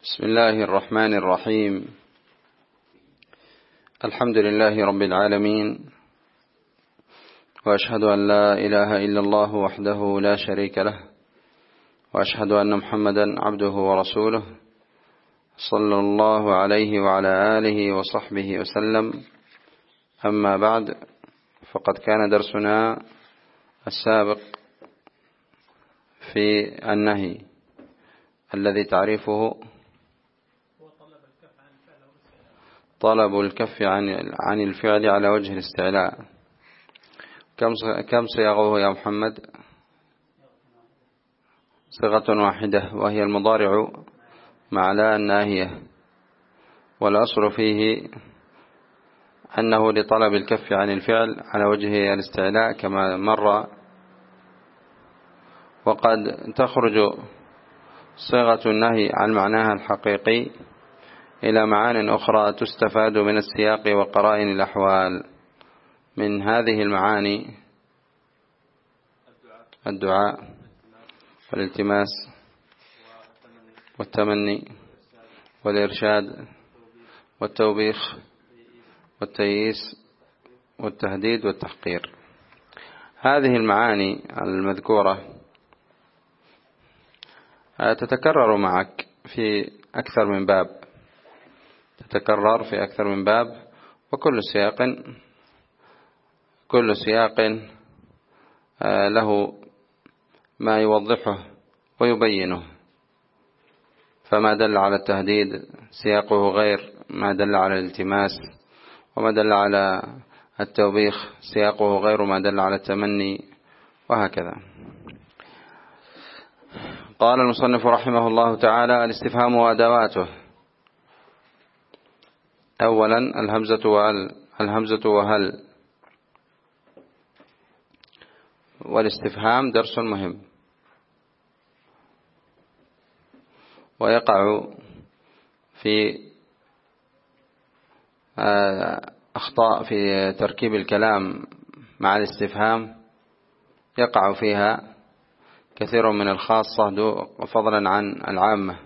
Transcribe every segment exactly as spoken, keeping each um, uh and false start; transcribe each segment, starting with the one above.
بسم الله الرحمن الرحيم. الحمد لله رب العالمين، وأشهد أن لا إله إلا الله وحده لا شريك له، وأشهد أن محمدا عبده ورسوله صلى الله عليه وعلى آله وصحبه وسلم. أما بعد، فقد كان درسنا السابق في النهي الذي تعريفه طلب الكف عن الفعل على وجه الاستعلاء. كم صيغه يا محمد؟ صيغة واحدة، وهي المضارع مع لا الناهية، والأصل فيه أنه لطلب الكف عن الفعل على وجه الاستعلاء كما مر. وقد تخرج صيغة النهي عن معناها الحقيقي إلى معان أخرى تستفاد من السياق وقرائن الأحوال. من هذه المعاني الدعاء والالتماس والتمني والإرشاد والتوبيخ والتيئيس والتهديد والتحقير. هذه المعاني المذكورة تتكرر معك في أكثر من باب تتكرر في أكثر من باب وكل سياق كل سياق له ما يوضحه ويبينه. فما دل على التهديد سياقه غير ما دل على الالتماس، وما دل على التوبيخ سياقه غير ما دل على التمني، وهكذا. قال المصنف رحمه الله تعالى: الاستفهام وأدواته. أولا الهمزة وهل الهمزة وهل والاستفهام درس مهم، ويقع في أخطاء في تركيب الكلام مع الاستفهام، يقع فيها كثير من الخاصة فضلا عن العامة.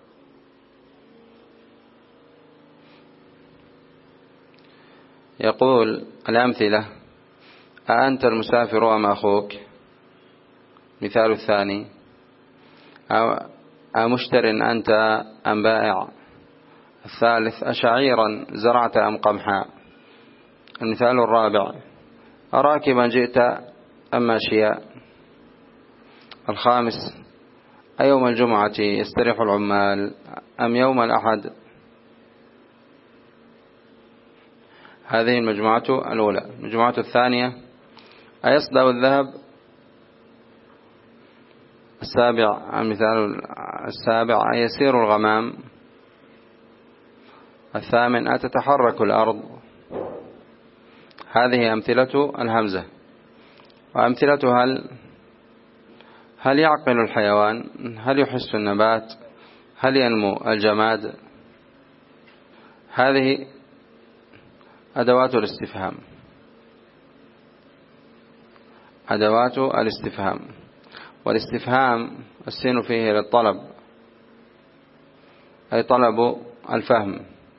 يقول الأمثلة: أأنت المسافر أم أخوك؟ مثال الثاني: أمشتر أنت أم بائع؟ الثالث: أشعيرا زرعت أم قمحا؟ المثال الرابع: أراكبا جئت أم ماشيا؟ الخامس: أيوم الجمعة يستريح العمال أم يوم الأحد؟ هذه المجموعة الأولى. المجموعة الثانية: أيصدأ الذهب؟ السابع المثال السابع: أيسير الغمام؟ الثامن: أتتحرك الأرض؟ هذه أمثلة الهمزة. وأمثلة هل: هل يعقل الحيوان؟ هل يحس النبات؟ هل ينمو الجماد؟ هذه أدوات الاستفهام أدوات الاستفهام والاستفهام السين فيه للطلب، أي طلب الفهم.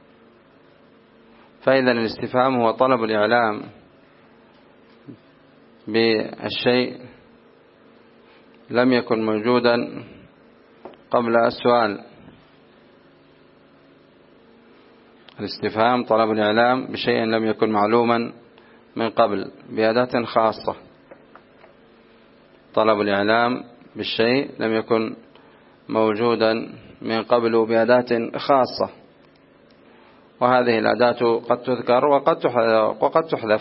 فإذا الاستفهام هو طلب الإعلام بالشيء لم يكن موجودا قبل السؤال. الاستفهام طلب الإعلام بشيء لم يكن معلوما من قبل بأداة خاصة. طلب الإعلام بالشيء لم يكن موجودا من قبل بأداة خاصة، وهذه الأداة قد تذكر وقد تحذف.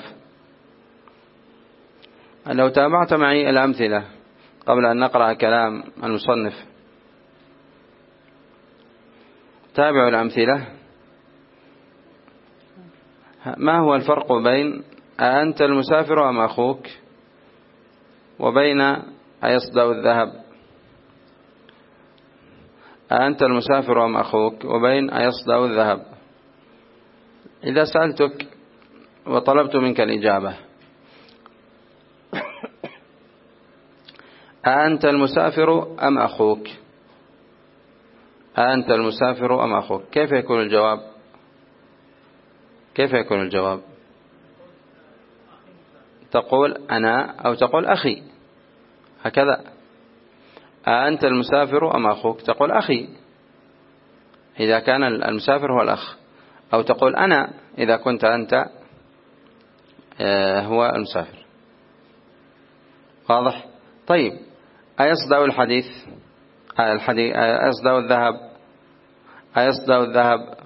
لو تابعت معي الأمثلة قبل أن نقرأ كلام المصنف، تابعوا الأمثلة. ما هو الفرق بين أأنت المسافر أم أخوك، وبين أيصدأ الذهب؟ أأنت المسافر أم أخوك، وبين أيصدأ الذهب. إذا سألتك وطلبت منك الإجابة: أأنت المسافر أم أخوك؟ أنت المسافر أم أخوك؟ كيف يكون الجواب؟ كيف يكون الجواب؟ تقول أنا أو تقول أخي، هكذا. أنت المسافر أم أخوك؟ تقول أخي إذا كان المسافر هو الأخ، أو تقول أنا إذا كنت أنت هو المسافر. واضح؟ طيب، أيصدأ الحديث الحديث أيصدأ الذهب أيصدأ الذهب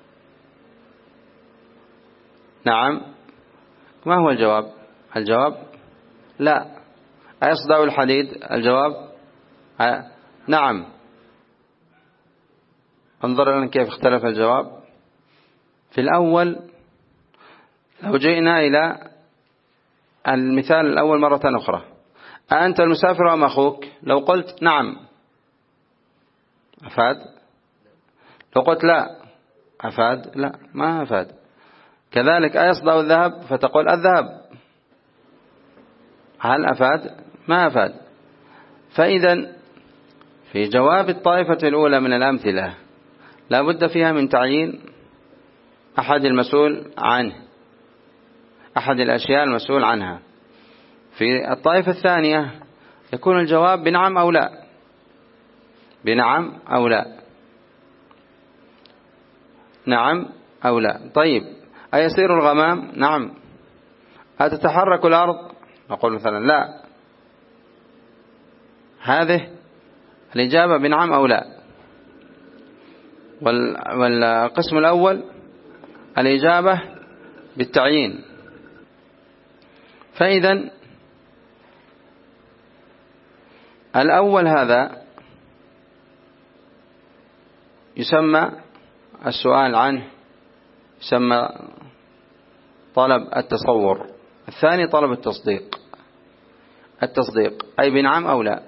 نعم. ما هو الجواب؟ الجواب لا. أيصدأ الحديد؟ الجواب نعم. انظر لنا كيف اختلف الجواب. في الأول لو جئنا إلى المثال الأول مرة أخرى، أنت المسافر أم أخوك؟ لو قلت نعم أفاد؟ لو قلت لا أفاد؟ لا، ما أفاد. كذلك أيصدأ الذهب؟ فتقول الذهب، هل أفاد؟ ما أفاد. فإذا في جواب الطائفة الأولى من الأمثلة لا بد فيها من تعيين أحد المسؤول عنه، أحد الأشياء المسؤول عنها. في الطائفة الثانية يكون الجواب بنعم أو لا، بنعم أو لا، نعم أو لا. طيب، أيسير الغمام؟ نعم. أتتحرك الأرض؟ نقول مثلا لا. هذه الإجابة بنعم أو لا. والقسم الأول الإجابة بالتعيين. فإذا الأول هذا يسمى السؤال عنه يسمى طلب التصور. الثاني طلب التصديق. التصديق أي بنعم أو لا.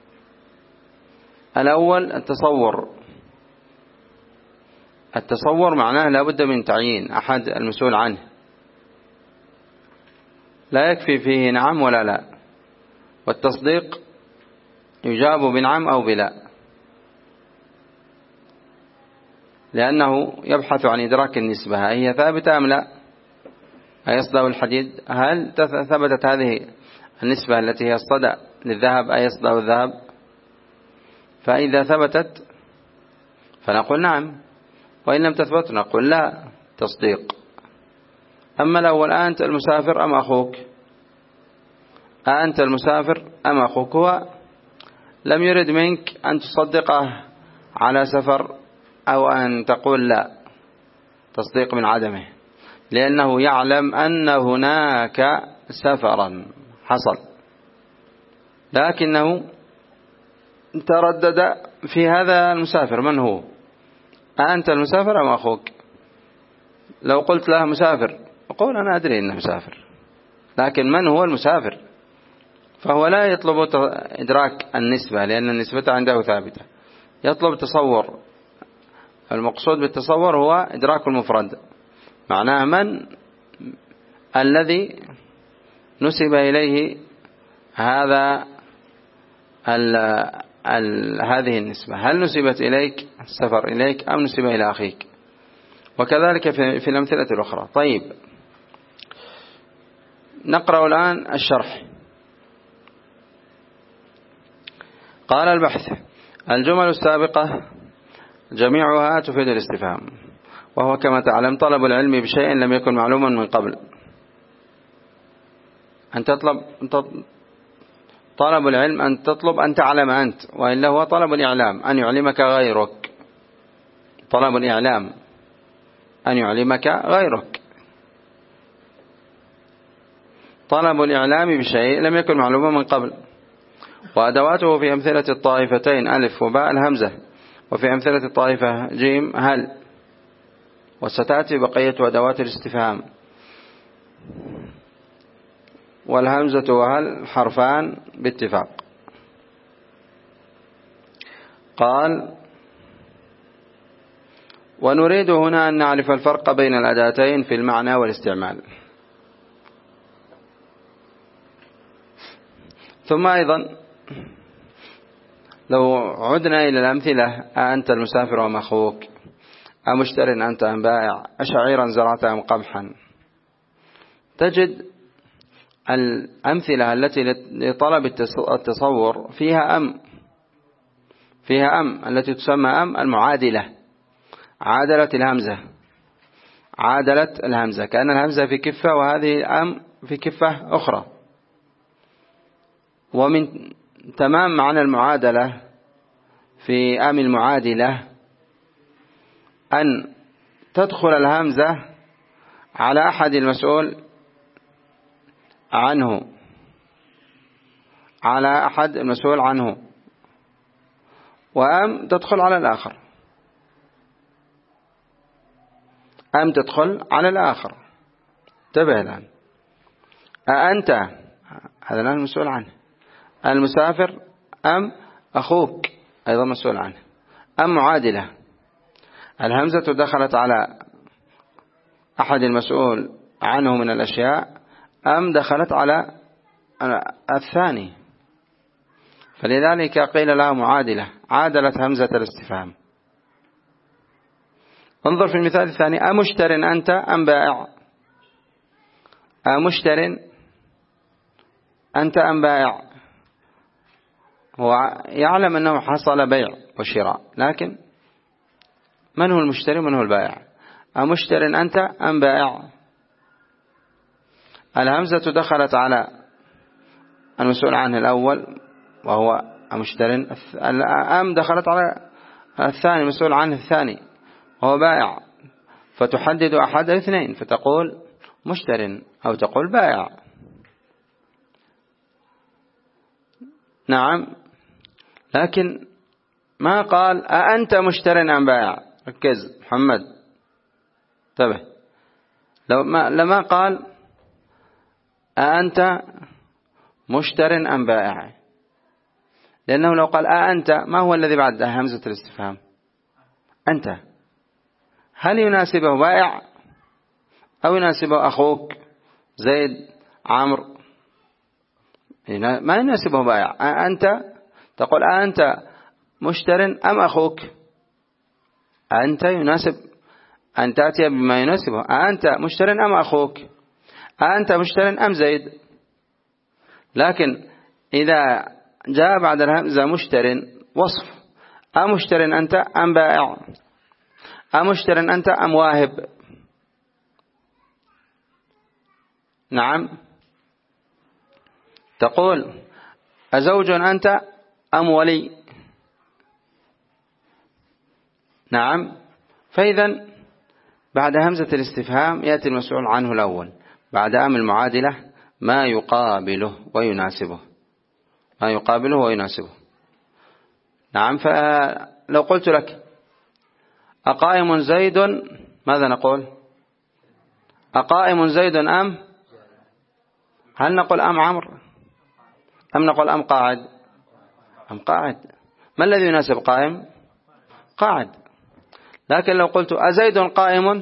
الأول التصور. التصور معناه لا بد من تعيين أحد المسؤول عنه، لا يكفي فيه نعم ولا لا. والتصديق يجاب بنعم أو بلا، لأنه يبحث عن إدراك النسبة، هي ثابتة أم لا. أيصدأ الحديد؟ هل ثبتت هذه النسبة التي هي الصدأ للذهب؟ أيصدأ الذهب؟ فإذا ثبتت فنقول نعم، وإن لم تثبت نقول لا، تصديق. أما الأول أنت المسافر أم أخوك؟ أنت المسافر أم أخوك؟ هو لم يرد منك أن تصدقه على سفر أو أن تقول لا، تصديق من عدمه، لأنه يعلم أن هناك سفرا حصل، لكنه تردد في هذا المسافر من هو. أنت المسافر أم أخوك؟ لو قلت له مسافر أقول أنا أدري أنه مسافر، لكن من هو المسافر؟ فهو لا يطلب إدراك النسبة لأن النسبة عنده ثابتة، يطلب تصور. المقصود بالتصور هو إدراك المفرد، معناه من الذي نسب إليه هذا ال ال هذه النسبة، هل نسبت إليك السفر إليك أم نسب إلى أخيك؟ وكذلك في, في الأمثلة الأخرى. طيب، نقرأ الآن الشرح. قال البحث: الجمل السابقة جميعها تفيد الاستفهام، وهو كما تعلم طلب العلم بشيء لم يكن معلوما من قبل. أن تطلب طلب العلم أن تطلب أن تعلم أنت، وإلا هو طلب الإعلام أن يعلمك غيرك. طلب الإعلام أن يعلمك غيرك. طلب الإعلام بشيء لم يكن معلوما من قبل. وأدواته في أمثلة الطائفتين ألف وباء الهمزة، وفي أمثلة الطائفة جيم هل. وستأتي بقية أدوات الاستفهام. والهمزة وهل حرفان باتفاق. قال: ونريد هنا أن نعرف الفرق بين الأداتين في المعنى والاستعمال. ثم أيضا لو عدنا إلى الأمثلة: أنت المسافر أم أخوك؟ أمشتر أنت أم بائع؟ أشعيرا زرعت أم قمحا؟ تجد الأمثلة التي لطلب التصور فيها أم فيها أم التي تسمى أم المعادلة. عادلت الهمزة عادلت الهمزة كأن الهمزة في كفة وهذه أم في كفة أخرى. ومن تمام معنى المعادلة في أم المعادلة أن تدخل الهمزة على أحد المسؤول عنه على أحد المسؤول عنه وأم تدخل على الآخر. أم تدخل على الآخر. انتبه الآن. أأنت، هذا الآن مسؤول عنه. المسافر أم أخوك، أيضا مسؤول عنه. أم معادلة، الهمزة دخلت على أحد المسؤول عنه من الأشياء، أم دخلت على الثاني، فلذلك قيل لها معادلة، عادلت همزة الاستفهام. انظر في المثال الثاني: أمشتر أنت أم بائع؟ أمشتر أنت أم بائع؟ هو يعلم أنه حصل بيع وشراء، لكن من هو المشتري ومن هو البائع؟ أمشتر أنت أم بائع؟ الهمزة دخلت على المسؤول عنه الأول وهو أمشتر، أم دخلت على الثاني المسؤول عنه الثاني وهو بائع، فتحدد أحد الاثنين فتقول مشتر أو تقول بائع. نعم، لكن ما قال أأنت مشتر أم بائع. ركز محمد، انتبه، لو ما لما قال أأنت مشتر أم بائع، لأنه لو قال أأنت، ما هو الذي بعد همزة الاستفهام؟ أنت. هل يناسبه بائع أو يناسبه أخوك زيد عمرو؟ ما يناسبه بائع. أنت تقول أنت مشتر أم أخوك؟ أنت يناسب أن تأتي بما يناسبه. أنت مشتر أم أخوك؟ أنت مشتر أم زيد؟ لكن إذا جاء بعد الهمزة مشتر وصف: أمشتر أنت أم بائع؟ أمشتر أنت أم واهب؟ نعم، تقول أزوج أنت أم ولي؟ نعم، فإذا بعد همزة الاستفهام يأتي المسؤول عنه الأول، بعد أم المعادلة ما يقابله ويناسبه ما يقابله ويناسبه. نعم، فلو قلت لك أقائم زيد، ماذا نقول؟ أقائم زيد أم؟ هل نقول أم عمرو أم نقول أم قاعد؟ أم قاعد. ما الذي يناسب قائم؟ قاعد. لكن لو قلت أزيد قائم،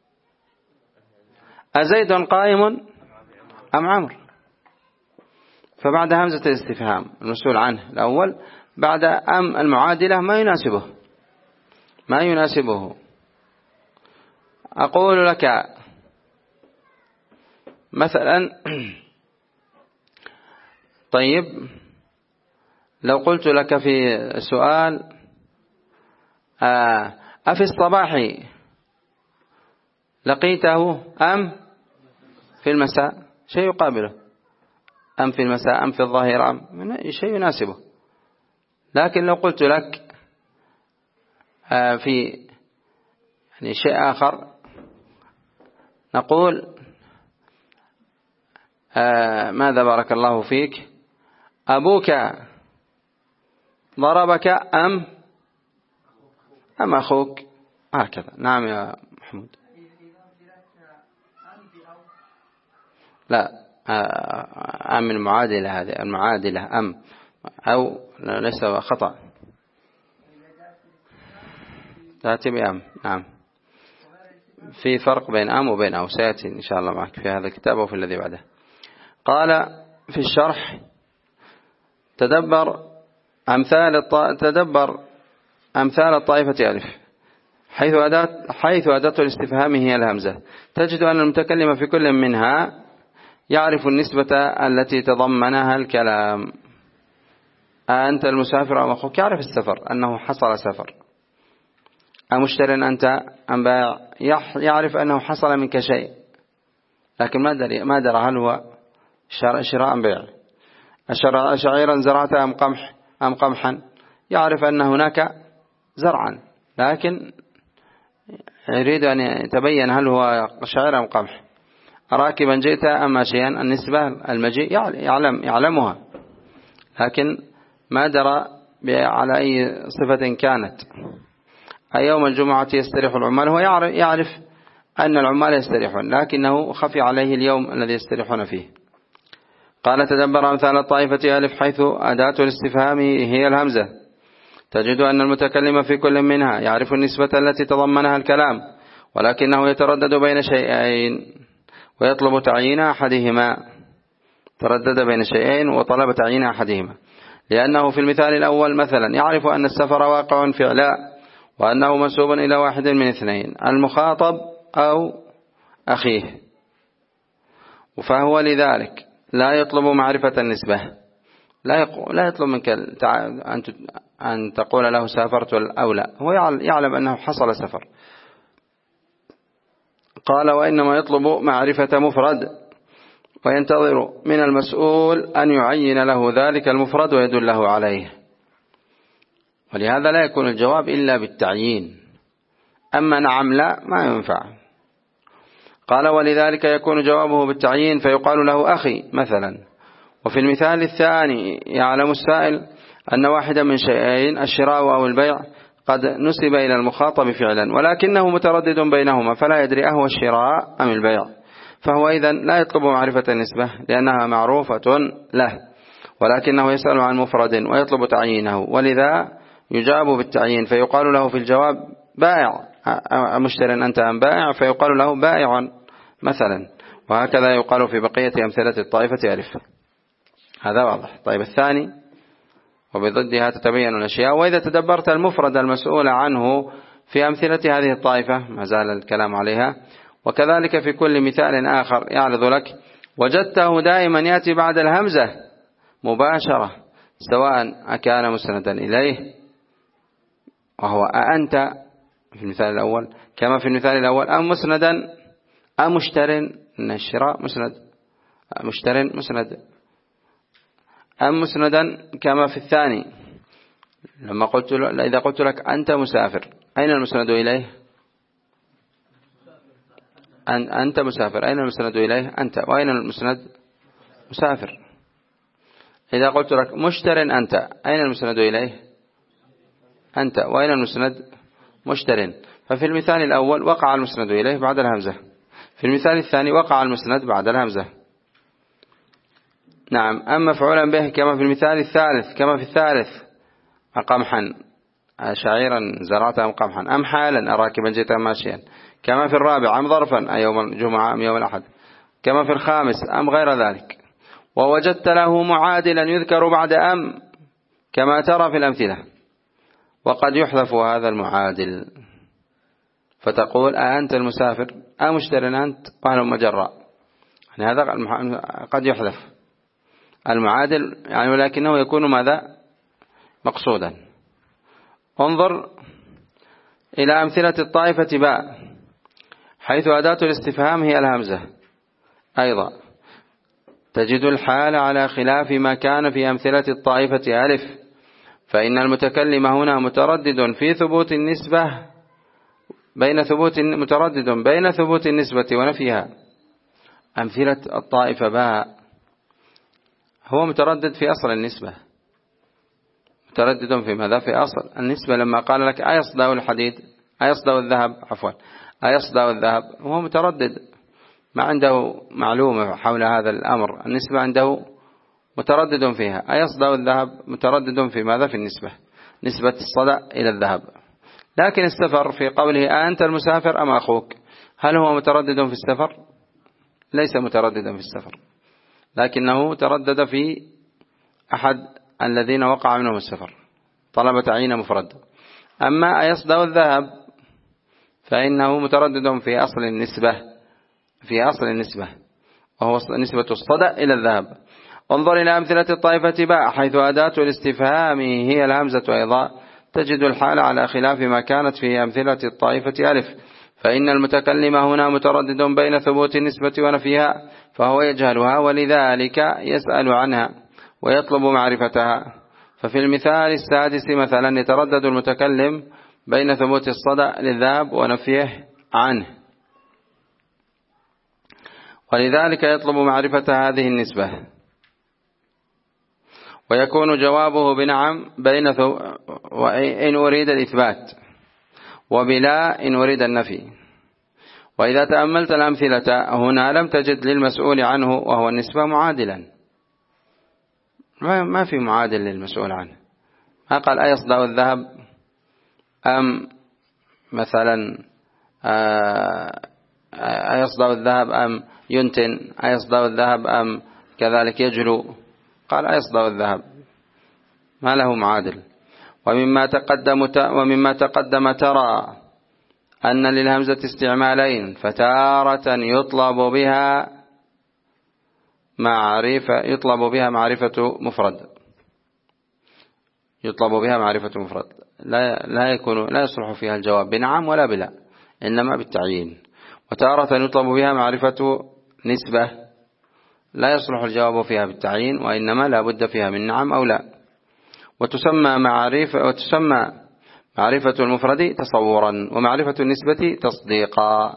أزيد قائم أم عمرو؟ فبعد همزة الاستفهام المسؤول عنه الأول، بعد أم المعادلة ما يناسبه ما يناسبه. أقول لك مثلا طيب، لو قلت لك في سؤال أفي الصباح لقيته أم في المساء؟ شيء يقابله، أم في المساء أم في الظهيرة، أم شيء يناسبه. لكن لو قلت لك في يعني شيء آخر، نقول ماذا بارك الله فيك، أبوك ضربك أم أم أخوك؟ هكذا. نعم يا محمود. لا، أم المعادلة، هذه المعادلة أم أو ليس خطأ، تأتي بأم. نعم، في فرق بين أم وبين أو، سيأتي إن شاء الله معك في هذا الكتاب وفي الذي بعده. قال في الشرح: تدبر أمثال الط... تدبر أمثال الطائفة ألف، حيث أداة حيث أداة الاستفهام هي الهمزة، تجد أن المتكلم في كل منها يعرف النسبة التي تضمنها الكلام. أنت المسافر أم أخوك؟ يعرف السفر أنه حصل سفر. أمشتر أنت أم بائع؟ يعرف أنه حصل منك شيء، لكن ما دري ما درى هل هو شراء أم بيع. شعيرا زرعت أم قمح أم قمحا؟ يعرف أن هناك زرعا، لكن يريد أن يتبين هل هو شعير أم قمح. راكبا جئت أم ماشيا؟ النسبة المجيء يعلم يعلمها، لكن ما درى على أي صفة كانت. يوم الجمعة يستريح العمال، هو يعرف أن العمال يستريحون، لكنه خفي عليه اليوم الذي يستريحون فيه. قال تدبر أمثال الطائفة ألف، حيث أداة الاستفهام هي الهمزة، تجد أن المتكلم في كل منها يعرف النسبة التي تضمنها الكلام، ولكنه يتردد بين شيئين ويطلب تعيين أحدهما. تردد بين شيئين وطلب تعيين أحدهما، لأنه في المثال الأول مثلا يعرف أن السفر واقع فعلا، وأنه منسوب إلى واحد من اثنين، المخاطب أو أخيه، فهو لذلك لا يطلب معرفة النسبة. لا لا يطلب منك أن تقول له سافرت أو لا، هو يعلم أنه حصل سفر. قال وإنما يطلب معرفة مفرد، وينتظر من المسؤول أن يعين له ذلك المفرد ويدله عليه، ولهذا لا يكون الجواب إلا بالتعيين. أما نعم لا ما ينفع. قال ولذلك يكون جوابه بالتعيين، فيقال له أخي مثلا. وفي المثال الثاني يعلم السائل أن واحدا من شيئين الشراء أو البيع قد نسب إلى المخاطب فعلا، ولكنه متردد بينهما فلا يدري أهو الشراء أم البيع، فهو إذن لا يطلب معرفة النسبة لأنها معروفة له، ولكنه يسأل عن مفرد ويطلب تعيينه، ولذا يجاب بالتعيين، فيقال له في الجواب بائع مشتر أنت أم بائع؟ فيقال له بائع مثلا. وهكذا يقال في بقية أمثلة الطائفة ألف. هذا واضح. طيب الثاني وبضدها تتبين الأشياء. وإذا تدبرت المفرد المسؤول عنه في أمثلة هذه الطائفة، ما زال الكلام عليها، وكذلك في كل مثال آخر يعرض لك، وجدته دائما يأتي بعد الهمزة مباشرة، سواء أكان مسندا إليه وهو أنت في المثال الأول كما في المثال الأول، أم مسندا أم مشتر، إن الشراء مسند، مشتر مسند، أم مسندا كما في الثاني. لما قلت له إذا قلت لك أنت مسافر، أين المسند إليه؟ أن أنت مسافر، أين المسند إليه؟ أنت، وأين المسند؟ مسافر. إذا قلت لك مشتر أنت، أين المسند إليه؟ أنت، وأين المسند؟ مشتر. ففي المثال الأول وقع المسند إليه بعد الهمزة، في المثال الثاني وقع المسند بعد الهمزة. نعم. أما مفعولا به كما في المثال الثالث كما في الثالث، قمحا شعيرا زرعت أم قمحا، أم حالا راكبا جئت ماشيا، كما في الرابع أم ظرفا أي يوم الجمعة أم يوم الأحد، كما في الخامس أم غير ذلك. ووجدت له معادلا يذكر بعد أم كما ترى في الأمثلة، وقد يحذف هذا المعادل، فتقول أأنت المسافر أم مشتر أنت وهل مجرى، يعني هذا قد يحذف المعادل يعني، ولكنه يكون ماذا؟ مقصودا. انظر إلى أمثلة الطائفة باء، حيث أداة الاستفهام هي الهمزة أيضا، تجد الحال على خلاف ما كان في أمثلة الطائفة ألف، فإن المتكلم هنا متردد في ثبوت النسبة بين ثبوت متردد بين ثبوت النسبة ونفيها. أمثلة الطائفة باء هو متردد في أصل النسبة، متردد في ماذا؟ في أصل النسبة. لما قال لك أيصدأ الحديد أيصدأ الذهب عفوا أيصدأ الذهب، هو متردد، ما عنده معلومة حول هذا الأمر، النسبة عنده متردد فيها. أيصدأ الذهب متردد في ماذا؟ في النسبة، نسبة الصدأ إلى الذهب. لكن السفر في قوله أنت المسافر أم أخوك، هل هو متردد في السفر؟ ليس مترددا في السفر، لكنه تردد في أحد الذين وقع منهم السفر، طلب تعيين مفرد. أما أيصدأ الذهب فإنه متردد في أصل النسبة في أصل النسبة وهو نسبة الصدأ إلى الذهب. انظر إلى أمثلة الطائفة باء، حيث أداة الاستفهام هي الهمزة أيضا، تجد الحال على خلاف ما كانت في أمثلة الطائفة ألف، فإن المتكلم هنا متردد بين ثبوت النسبة ونفيها، فهو يجهلها ولذلك يسأل عنها ويطلب معرفتها. ففي المثال السادس مثلا يتردد المتكلم بين ثبوت الصدأ للذهب ونفيه عنه، ولذلك يطلب معرفة هذه النسبة، ويكون جوابه بنعم بين إن أريد الإثبات، وبلا إن أريد النفي. وإذا تأملت الأمثلة هنا لم تجد للمسؤول عنه وهو النسبة معادلا، ما في معادل للمسؤول عنه. ما قال أيصدأ الذهب أم مثلا أيصدأ الذهب أم ينتن، أيصدأ الذهب أم كذلك يجلو، قال أيصدأ الذهب، ما له معادل. ومما تقدم ومما تقدم ترى أن للهمزة استعمالين، فتارة يطلب بها معرفة يطلب بها معرفة مفرد يطلب بها معرفة مفرد لا لا يكون لا يصلح فيها الجواب بنعم ولا بلا، إنما بالتعيين. وتارة يطلب بها معرفة نسبة، لا يصلح الجواب فيها بالتعيين، وإنما لا بد فيها من نعم أو لا. وتسمى معرفة وتسمى معرفة المفرد تصورا، ومعرفة النسبة تصديقا.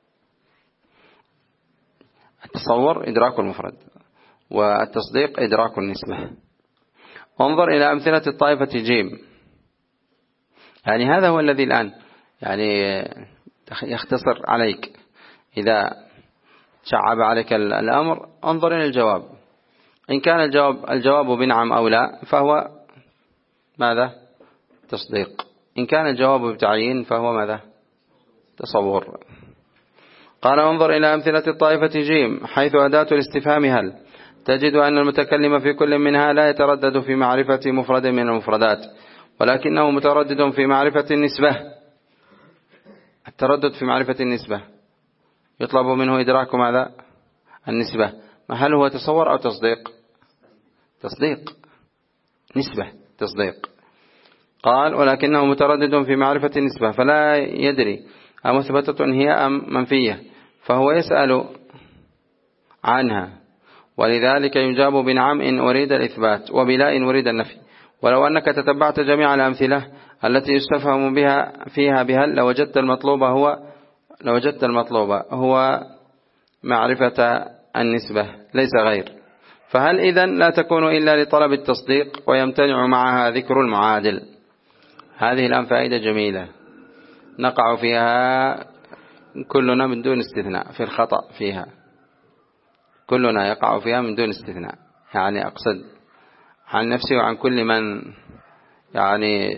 التصور إدراك المفرد، والتصديق إدراك النسبة. انظر إلى أمثلة الطائفة جيم، يعني هذا هو الذي الآن يعني يختصر عليك. إذا شعب عليك الأمر انظر إلى الجواب، إن كان الجواب الجواب بنعم أو لا فهو ماذا؟ تصديق. إن كان الجواب بتعيين فهو ماذا؟ تصور. قال انظر إلى أمثلة الطائفة جيم، حيث أداة الاستفهام هل، تجد أن المتكلم في كل منها لا يتردد في معرفة مفرد من المفردات، ولكنه متردد في معرفة النسبة. التردد في معرفة النسبة يطلب منه إدراك ماذا؟ النسبة. هل هو تصور أو تصديق؟ تصديق، نسبة تصديق. قال ولكنه متردد في معرفة النسبة، فلا يدري أمثبتة هي أم منفية، فهو يسأل عنها، ولذلك يجاب بنعم إن أريد الإثبات، وبلا إن أريد النفي. ولو أنك تتبعت جميع الأمثلة التي يستفهم بها فيها بهل لوجدت المطلوب هو لوجدت المطلوب هو معرفة النسبة ليس غير. فهل إذن لا تكون إلا لطلب التصديق، ويمتنع معها ذكر المعادل. هذه الآن فائدة جميلة نقع فيها كلنا من دون استثناء في الخطأ فيها، كلنا يقع فيها من دون استثناء. يعني أقصد عن نفسي وعن كل من يعني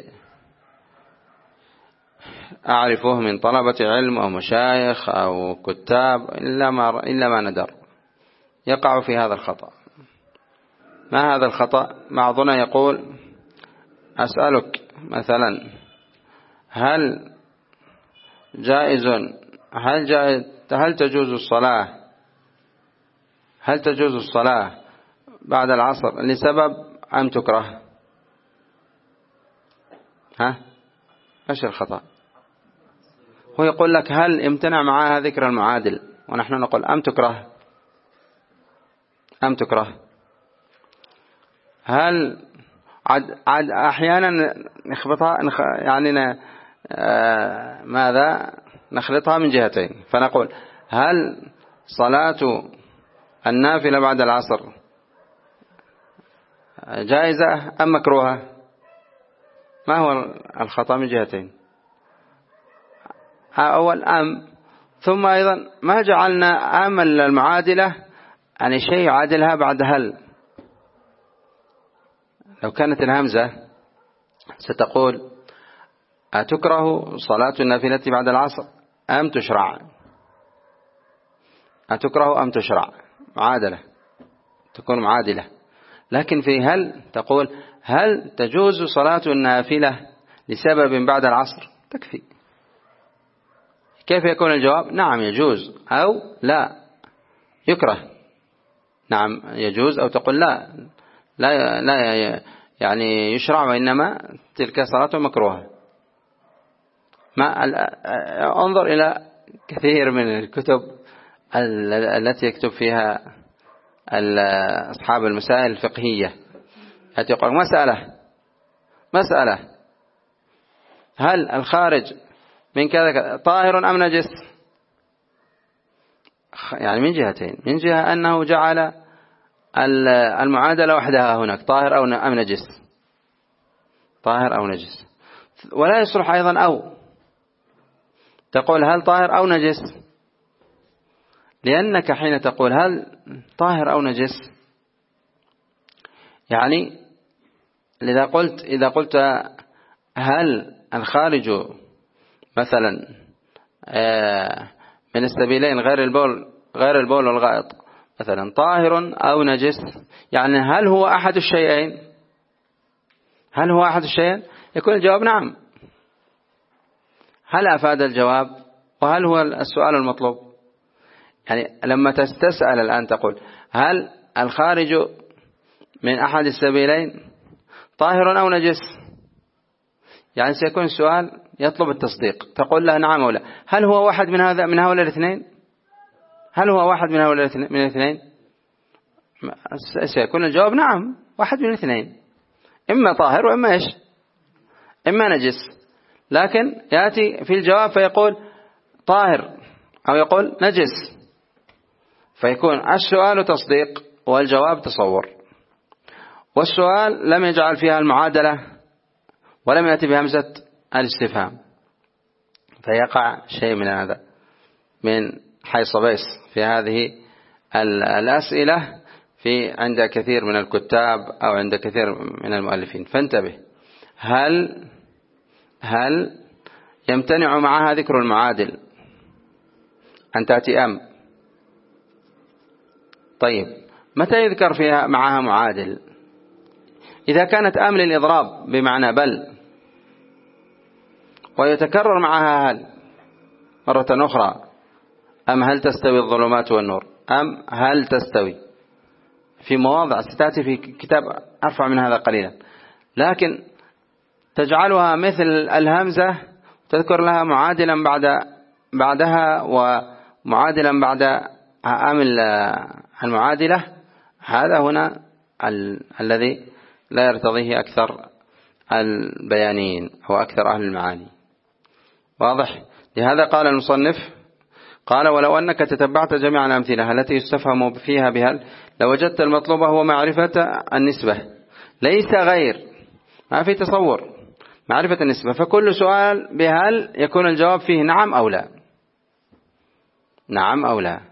أعرفه من طلبة علم أو مشايخ أو كتاب، إلا ما, إلا ما ندر يقع في هذا الخطأ. ما هذا الخطأ؟ بعضنا يقول أسألك مثلا هل جائز هل جائز هل تجوز الصلاة هل تجوز الصلاة بعد العصر لسبب أم تكره؟ ها ايش الخطأ؟ هو يقول لك هل امتنع معها ذكر المعادل، ونحن نقول أم تكره أم تكره هل عد, عد أحيانا نخبطها نخ يعني ن آه ماذا نخلطها من جهتين، فنقول هل صلاة النافلة بعد العصر جائزة أم مكروهة؟ ما هو الخطأ من جهتين؟ أول أم، ثم أيضا ما جعلنا أم المعادلة يعني شيء يعادلها بعد هل. لو كانت الهمزة ستقول أتكره صلاة النافلة بعد العصر أم تشرع، أتكره أم تشرع، معادلة تكون معادلة. لكن في هل تقول هل تجوز صلاة النافلة لسبب بعد العصر؟ تكفي. كيف يكون الجواب؟ نعم يجوز أو لا يكره. نعم يجوز أو تقول لا لا لا يعني يشرع، وإنما تلك صلاة مكروهة. ما انظر إلى كثير من الكتب التي يكتب فيها أصحاب المسائل الفقهية، التي يقول مسألة مسألة هل الخارج من كذا طاهر أم نجس؟ يعني من جهتين، من جهة أنه جعل المعادلة وحدها هناك طاهر أو أم نجس، طاهر أو نجس. ولا يصلح أيضا أو تقول هل طاهر أو نجس، لأنك حين تقول هل طاهر أو نجس يعني إذا قلت إذا قلت هل الخارج مثلا من السبيلين غير البول غير البول والغائط مثلا طاهر أو نجس، يعني هل هو أحد الشيئين؟ هل هو أحد الشيئين؟ يكون الجواب نعم. هل أفاد الجواب؟ وهل هو السؤال المطلوب؟ يعني لما تستسأل الآن تقول هل الخارج من أحد السبيلين طاهر أو نجس، يعني سيكون السؤال يطلب التصديق، تقول له نعم أو لا. هل هو واحد من هذا من هؤلاء الاثنين؟ هل هو واحد من هؤلاء من الاثنين؟ سيكون الجواب نعم واحد من الاثنين، إما طاهر وإما إيش؟ إما نجس. لكن يأتي في الجواب فيقول طاهر أو يقول نجس، فيكون السؤال تصديق والجواب تصور. والسؤال لم يجعل فيها المعادلة ولم يأتي بهمزة الاستفهام، فيقع شيء من هذا من حيص بيص في هذه الأسئلة في عند كثير من الكتاب أو عند كثير من المؤلفين. فانتبه، هل هل يمتنع معها ذكر المعادل أن تأتي أم؟ طيب متى يذكر فيها معها معادل؟ إذا كانت أم للإضراب بمعنى بل، ويتكرر معها هل مرة أخرى، أم هل تستوي الظلمات والنور، أم هل تستوي، في مواضع ستأتي في كتاب أرفع من هذا قليلا، لكن تجعلها مثل الهمزة تذكر لها معادلا بعد بعدها ومعادلا بعد أم المعادلة. هذا هنا ال الذي لا يرتضيه أكثر البيانين أو أكثر أهل المعاني. واضح؟ لهذا قال المصنف قال ولو أنك تتبعت جميع الأمثلة التي يستفهم فيها بهل لوجدت المطلوب هو معرفة النسبة ليس غير، ما في تصور، معرفة النسبة. فكل سؤال بهل يكون الجواب فيه نعم أو لا، نعم أو لا.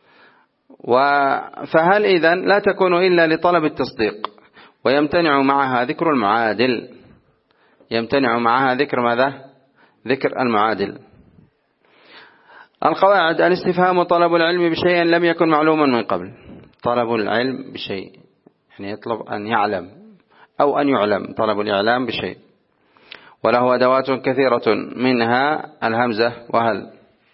فهل إذن لا تكون إلا لطلب التصديق، ويمتنع معها ذكر المعادل، يمتنع معها ذكر ماذا؟ ذكر المعادل. القواعد: الاستفهام طلب العلم بشيء لم يكن معلوما من قبل. طلب العلم بشيء يعني يطلب أن يعلم أو أن يعلم، طلب الإعلام بشيء. وله أدوات كثيرة منها الهمزة وهل.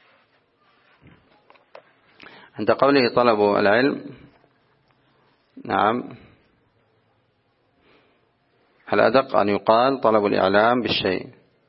عند قوله طلب العلم، نعم الأدق أن يقال طلب الإعلام بالشيء.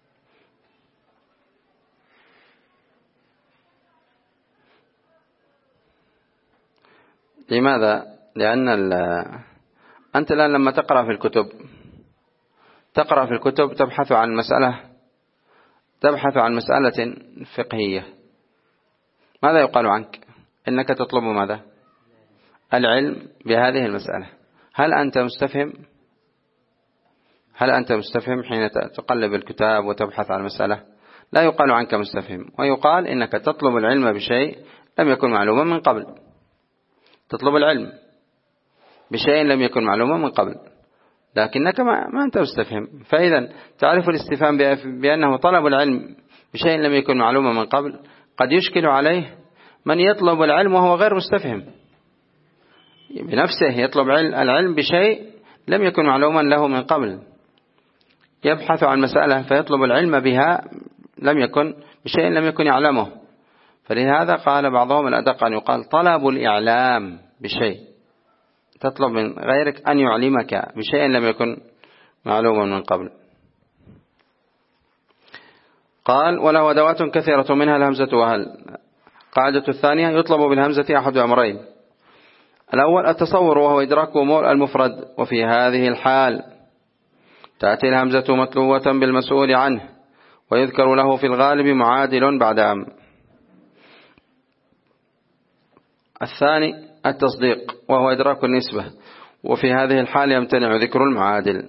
لماذا؟ لأن أنت الآن لما تقرأ في الكتب تقرأ في الكتب تبحث عن مسألة تبحث عن مسألة فقهية، ماذا يقال عنك؟ إنك تطلب ماذا؟ العلم بهذه المسألة. هل أنت مستفهم؟ هل أنت مستفهم حين تقلب الكتاب وتبحث عن مسألة؟ لا يقال عنك مستفهم، ويقال إنك تطلب العلم بشيء لم يكن معلوما من قبل. تطلب العلم بشيء لم يكن معلوما من قبل، لكنك ما, ما أنت مستفهم. فإذا تعرف الاستفهام بأنه طلب العلم بشيء لم يكن معلوما من قبل قد يشكل عليه من يطلب العلم وهو غير مستفهم بنفسه، يطلب العلم بشيء لم يكن معلوما له من قبل، يبحث عن مسألة فيطلب العلم بها لم يكن بشيء لم يكن يعلمه. فلهذا قال بعضهم الأدق أن يقال طلب الإعلام بشيء، تطلب من غيرك أن يعلمك بشيء لم يكن معلوما من قبل. قال وله أدوات كثيرة منها الهمزة وهل. قاعدة الثانية يطلب بالهمزة أحد أمرين: الأول التصور وهو إدراك أمور المفرد، وفي هذه الحال تأتي الهمزة متلوة بالمسؤول عنه ويذكر له في الغالب معادل بعد أم. الثاني التصديق وهو إدراك النسبة، وفي هذه الحال يمتنع ذكر المعادل.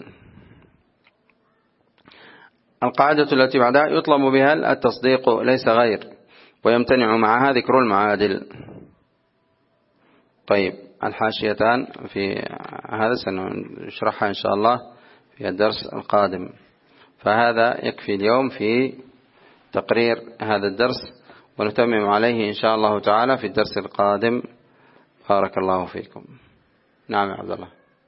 القاعدة التي بعدها يطلب بها التصديق ليس غير، ويمتنع معها ذكر المعادل. طيب الحاشيتان في هذا سنشرحها إن شاء الله في الدرس القادم، فهذا يكفي اليوم في تقرير هذا الدرس، ونتمم عليه إن شاء الله تعالى في الدرس القادم. بارك الله فيكم. نعم يا عبد الله.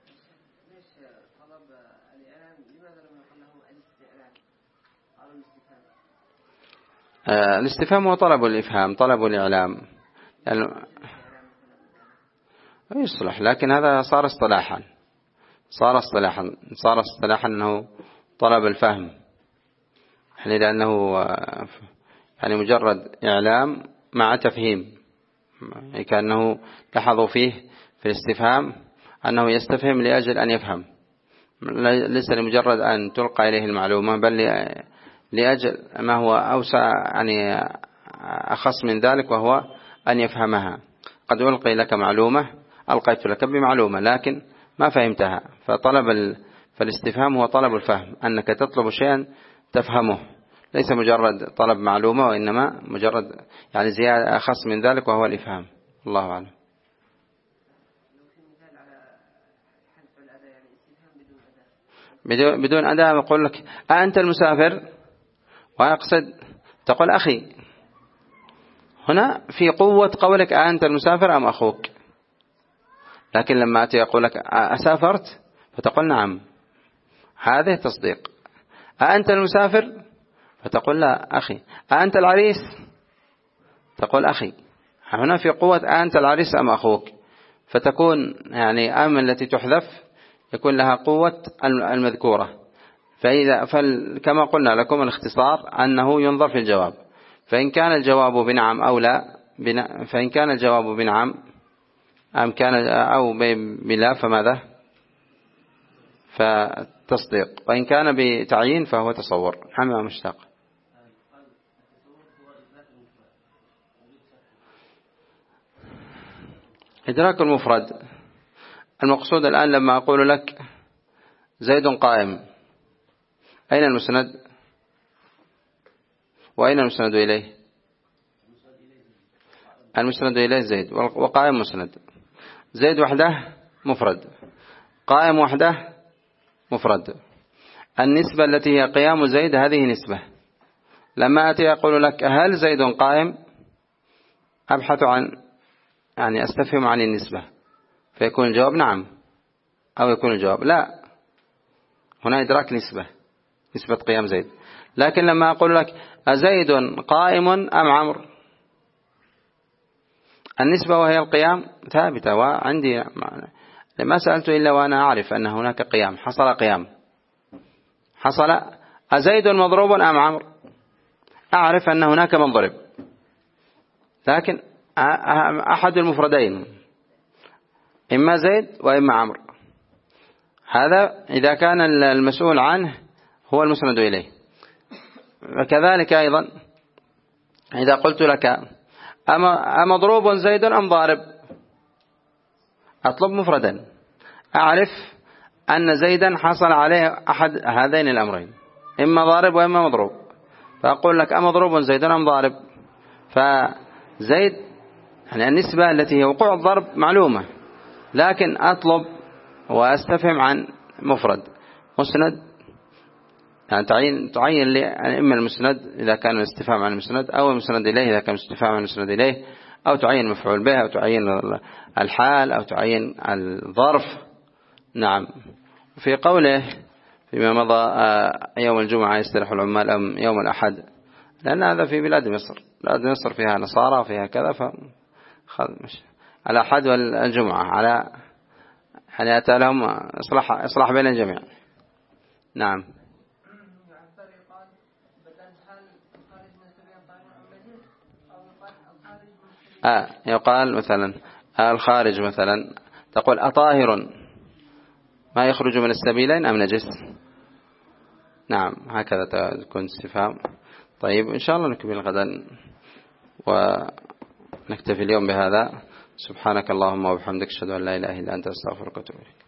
الاستفهام هو طلب الإفهام، طلب الإعلام يعني يصلح، لكن هذا صار اصطلاحا صار اصطلاحا صار اصطلاحا أنه طلب الفهم، يعني لأنه يعني مجرد إعلام مع تفهيم، كأنه لاحظوا فيه في الاستفهام أنه يستفهم لأجل أن يفهم، ليس لمجرد أن تلقى إليه المعلومة، بل لأجل ما هو أوسع يعني أخص من ذلك، وهو أن يفهمها. قد ألقي لك معلومة، ألقيت لك بمعلومة لكن ما فهمتها، فطلب فالاستفهام هو طلب الفهم، أنك تطلب شيئا تفهمه، ليس مجرد طلب معلومة، وإنما مجرد يعني زيادة أخص من ذلك وهو الإفهام. الله أعلم. بدون أداة أقول لك أنت المسافر، وأقصد تقول أخي، هنا في قوة قولك أنت المسافر أم أخوك، لكن لما أتي أقول لك أسافرت فتقول نعم، هذا تصديق. أنت المسافر فتقول لا أخي. أنت العريس تقول أخي. هنا في قوة أنت العريس أم أخوك، فتكون يعني أم التي تحذف يكون لها قوة المذكورة. فإذا فكما قلنا لكم الاختصار أنه ينظر في الجواب، فإن كان الجواب بنعم أو لا، فإن كان الجواب بنعم أم كان أو بلا فماذا؟ فتصديق، وإن كان بتعيين فهو تصور. حمى مشتاق. إدراك المفرد المقصود الآن لما أقول لك زيد قائم، أين المسند وأين المسند إليه؟ المسند إليه زيد، وقائم مسند. زيد وحده مفرد، قائم وحده مفرد. النسبة التي هي قيام زيد هذه نسبة. لما أتي أقول لك هل زيد قائم، أبحث عن يعني أستفهم عن النسبة، فيكون الجواب نعم أو يكون الجواب لا. هنا إدراك نسبة، نسبة قيام زيد. لكن لما أقول لك أزيد قائم أم عمرو، النسبة وهي القيام ثابتة، وعندي ما سألت إلا وأنا أعرف أن هناك قيام، حصل قيام، حصل. أزيد مضروب أم عمرو، أعرف أن هناك منضرب، لكن أحد المفردين إما زيد وإما عمرو. هذا إذا كان المسؤول عنه هو المسند إليه. وكذلك أيضا إذا قلت لك أمضروب زيد أم ضارب، أطلب مفردا، أعرف أن زيدا حصل عليه أحد هذين الأمرين، إما ضارب وإما مضروب، فأقول لك أمضروب زيد أم ضارب. فزيد يعني النسبة التي هي وقوع الضرب معلومة، لكن أطلب وأستفهم عن مفرد مسند، يعني تعين تعين لي إما المسند إذا كان الاستفهام عن المسند، أو المسند إليه إذا كان الاستفهام عن المسند إليه، أو تعين مفعول به، أو تعين الحال، أو تعين الظرف. نعم. في قوله فيما مضى يوم الجمعة يستريح العمال أم يوم الأحد، لأن هذا في بلاد مصر، بلاد مصر فيها نصارى فيها كذا، فخذ مش على الأحد والجمعة على يعني أتى لهم إصلاح إصلاح بين الجميع. نعم. آه يقال مثلا الخارج مثلا تقول أطاهر ما يخرج من السبيلين أم نجس. نعم هكذا تكون استفهام. طيب إن شاء الله نكمل غدا ونكتفي اليوم بهذا. سبحانك اللهم وبحمدك أشهد أن لا إله إلا أنت أستغفرك وأتوب إليك.